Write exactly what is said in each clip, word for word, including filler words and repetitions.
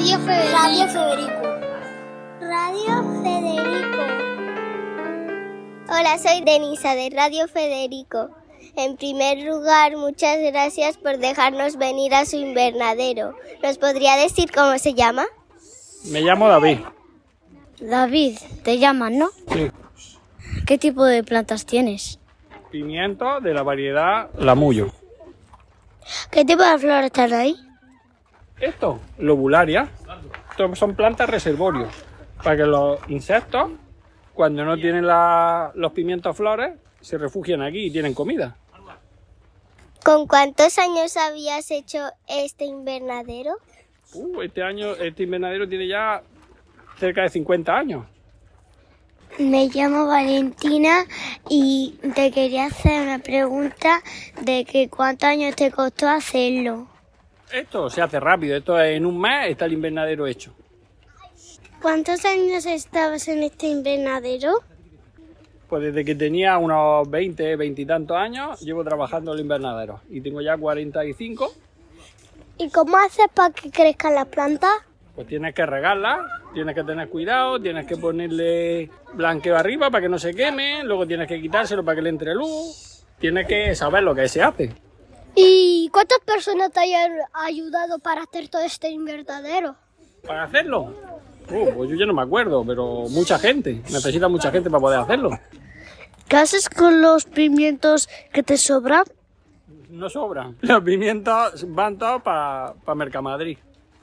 Radio Federico. Radio Federico. Radio Federico. Hola, soy Denisa de Radio Federico. En primer lugar, muchas gracias por dejarnos venir a su invernadero. ¿Nos podría decir cómo se llama? Me llamo David. David, te llaman, ¿no? Sí. ¿Qué tipo de plantas tienes? Pimiento de la variedad Lamullo. ¿Qué tipo de flores están ahí? Esto, lobularia. Estos son plantas reservorios. Para que los insectos, cuando no tienen la, los pimientos flores, se refugian aquí y tienen comida. ¿Con cuántos años habías hecho este invernadero? Uh, este año, este invernadero tiene ya cerca de cincuenta años. Me llamo Valentina y te quería hacer una pregunta de que cuántos años te costó hacerlo. Esto se hace rápido, esto en un mes está el invernadero hecho. ¿Cuántos años estabas en este invernadero? Pues desde que tenía unos veinte, veinte y tantos años, llevo trabajando en el invernadero y tengo ya cuarenta y cinco. ¿Y cómo haces para que crezcan las plantas? Pues tienes que regarlas, tienes que tener cuidado, tienes que ponerle blanqueo arriba para que no se queme, luego tienes que quitárselo para que le entre luz, tienes que saber lo que se hace. ¿Y cuántas personas te hayan ayudado para hacer todo este invernadero? ¿Para hacerlo? Uh, pues yo ya no me acuerdo, pero mucha gente, necesita mucha gente para poder hacerlo. ¿Qué haces con los pimientos que te sobran? No sobran, los pimientos van todos para pa Mercamadrid.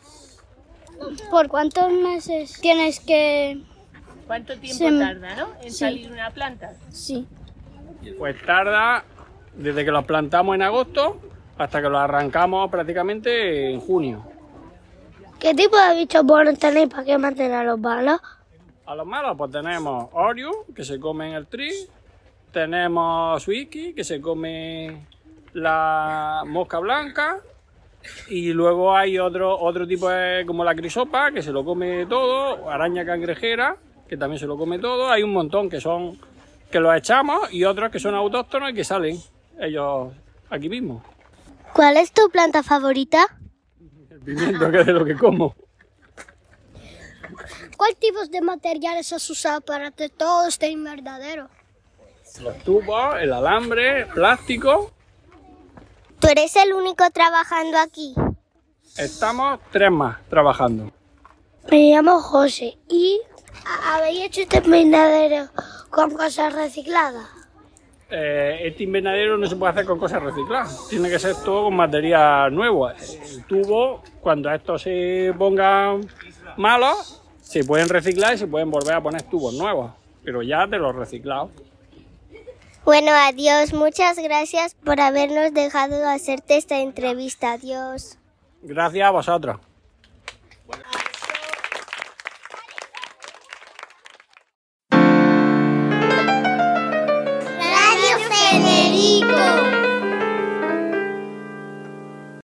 ¿Por cuántos meses tienes que...? ¿Cuánto tiempo Se... tarda, no? En sí. salir una planta. Sí. Pues tarda desde que los plantamos en agosto hasta que los arrancamos prácticamente en junio. ¿Qué tipo de bichos buenos tenéis para que mantengan a los malos? A los malos pues tenemos Oriu, que se come en el tri, tenemos Suiki, que se come la mosca blanca, y luego hay otro, otro tipo de, como la crisopa, que se lo come todo, araña cangrejera, que también se lo come todo. Hay un montón que son que los echamos y otros que son autóctonos y que salen ellos aquí mismo. ¿Cuál es tu planta favorita? El pimiento, que es de lo que como. ¿Cuál tipos de materiales has usado para hacer todo este invernadero? Los tubos, el alambre, plástico. ¿Tú eres el único trabajando aquí? Estamos tres más trabajando. Me llamo José y ¿habéis hecho este invernadero con cosas recicladas? Eh, este invernadero no se puede hacer con cosas recicladas, tiene que ser todo con material nuevo. El tubo, cuando estos se pongan malos, se pueden reciclar y se pueden volver a poner tubos nuevos, pero ya de los reciclados. Bueno, adiós. Muchas gracias por habernos dejado hacerte esta entrevista. Adiós. Gracias a vosotros.